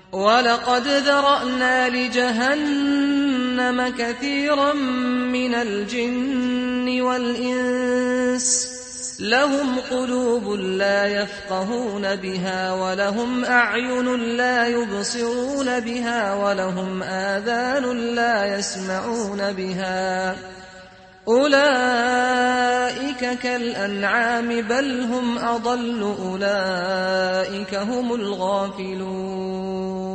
وَلَقَدْ ذَرَأْنَا لِجَهَنَّمَ كَثِيرًا مِنَ الْجِنِّ وَالْإِنسِ لَهُمْ قُلُوبٌ لَّا يَفْقَهُونَ بِهَا وَلَهُمْ أَعْيُنٌ لَّا يُبْصِرُونَ بِهَا وَلَهُمْ آذَانٌ لَّا يَسْمَعُونَ بِهَا ۚ أُولَٰئِكَ كَالْأَنْعَامِ بَلْ هُمْ أَضَلُّ ۚ أُولَٰئِكَ هُمُ الْغَافِلُونَ